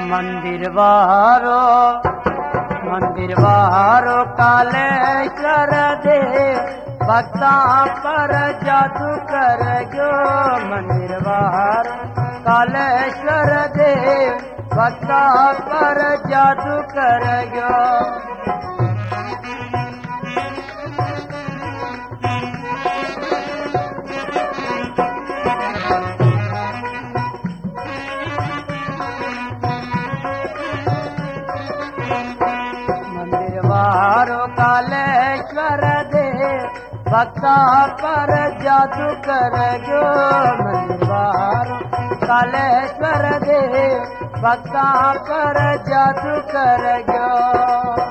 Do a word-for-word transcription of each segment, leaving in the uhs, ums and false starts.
मंदिर वारो मंदिर वारो कालेश्वर दे भक्ता पर जादू कर गयो। मंदिर वारो कालेश्वर दे भक्ता पर जादू कर गयो। वारो कालेश्वर दे भक्ता पर जादू कर गयो। मंदिर वारो कालेश्वर दे भक्ता पर जादू कर गयो।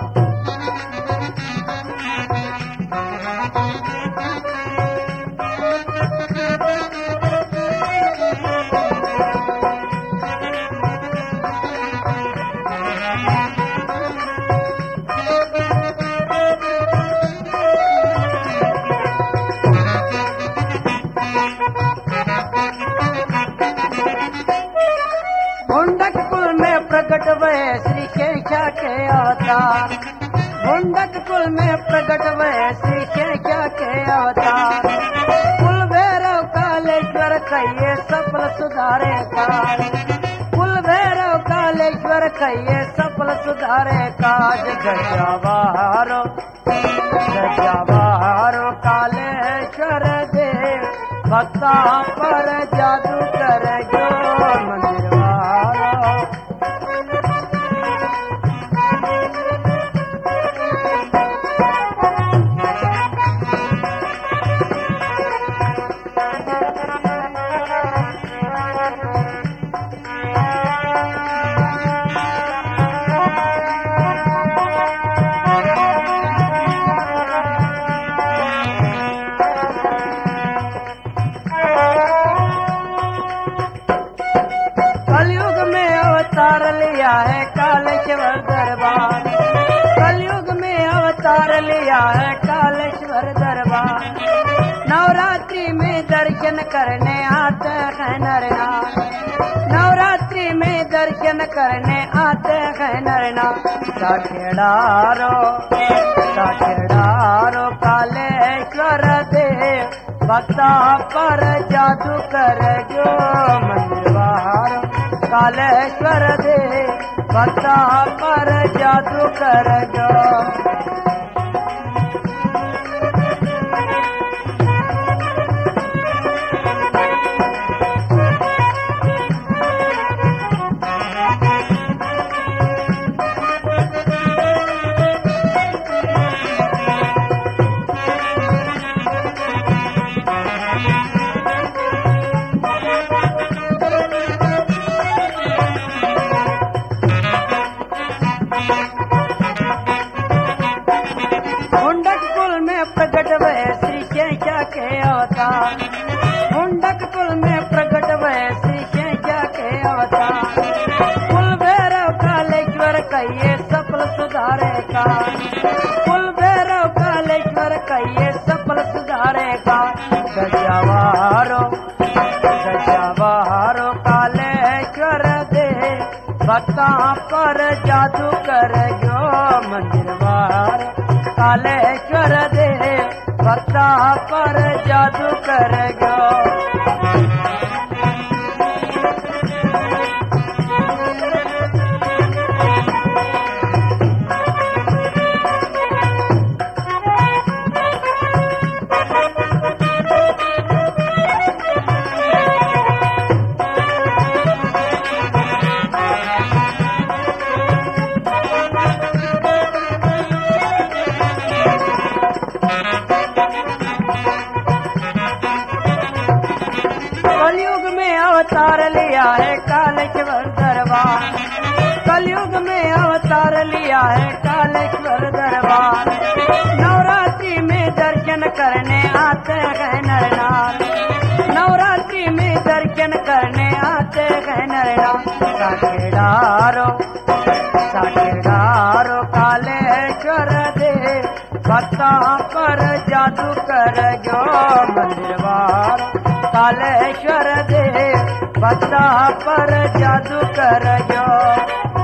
मुंडक कुल में प्रकट हुए श्री शेषा के अवतार। मुंडक कुल में प्रकट हुए श्री शेषा के अवतार। कुल भैरव कालेश्वर कहिए सफल सुधारे काज। कुल भैरव कालेश्वर कहिए सफल सुधारे काज। गजा बहारो गजा बहारो कालेश्वर दे भक्ता पर जादू कर गयो। मंदिर कलयुग में अवतार लिया है कालेश्वर दरबार। कलयुग में अवतार लिया है कालेश्वर दरबार। नवरात्रि में दर्शन करने आते हैं नर नार। नवरात्रि में दर्शन करने आते हैं नर नार। साखेड़ारो साखेड़ारो कालेश्वर दे भक्ता पर जादू कर गयो। मंदिर वारो कालेश्वर दे भक्ता पर जादू कर गयो। प्रकट हुए श्री शेषा के अवतार। मुंडक कुल में प्रकट हुए श्री शेषा के अवतार। कुल भैरव कालेश्वर कहिए सफल सुधारे का। कुल भैरव कालेश्वर कहिए सफल सुधारे का। गजा बहारो गजा बहारो कालेश्वर दे भक्ता पर जादू कर गयो। मंदिर वारो कालेश्वर दे भक्ता पर जादू कर गयो। कलयुग में अवतार लिया है कालेश्वर दरबार। कलयुग में अवतार लिया है कालेश्वर दरबार। नवरात्रि में दर्शन करने आते हैं नर नार। नवरात्रि में दर्शन करने आते हैं नर नार। साखेड़ारो साखेड़ारो कालेश्वर दे भक्ता पर जादू कर गयो। मंदिर वारो कालेश्वर दे भक्ता पर जादू कर गयो।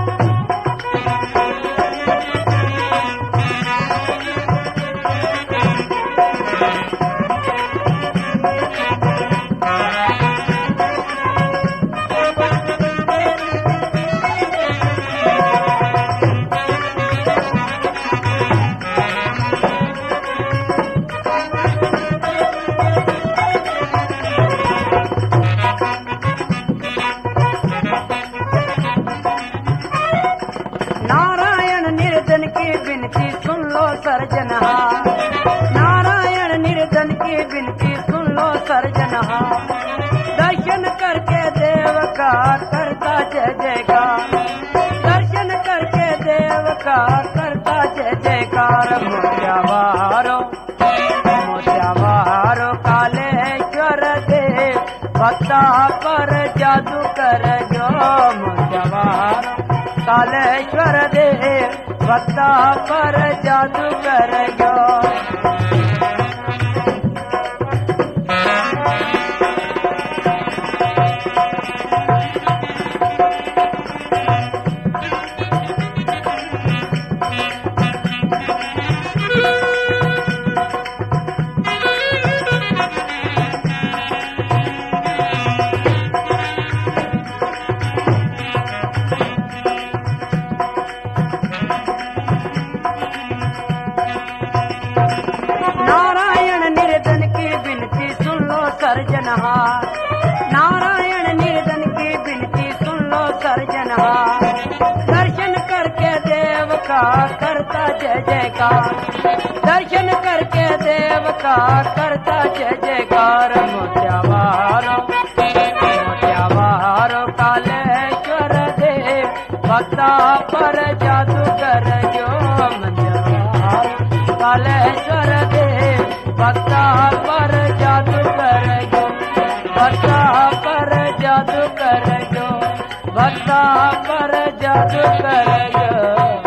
बिनती सुन लो सर्जनहार। नारायण निर्धन की बिनती सुन लो सर्जनहार। दर्शन करके देव का करता जय जयकार। दर्शन करके देव का करता जय जयकार। मोत्यावारो मोत्यावारो कालेश्वर देव भक्ता पर जादू कर जो। मोत्यावारो कालेश्वर देव भक्ता पर जादू कर जो। सर्जनहार। नारायण निर्धन की बिनती सुन लो सर्जनहार। दर्शन करके देव का करता जय जयकार। दर्शन करके देव का करता जय जयकार। मोत्यावारो मोत्यावारो कालेश्वर देव भक्ता पर जादू कर जो। मोत्यावारो कालेश्वर देव भक्ता पर जादू कर जो। भक्ता पर जादू कर जो। भक्ता पर जादू कर जो।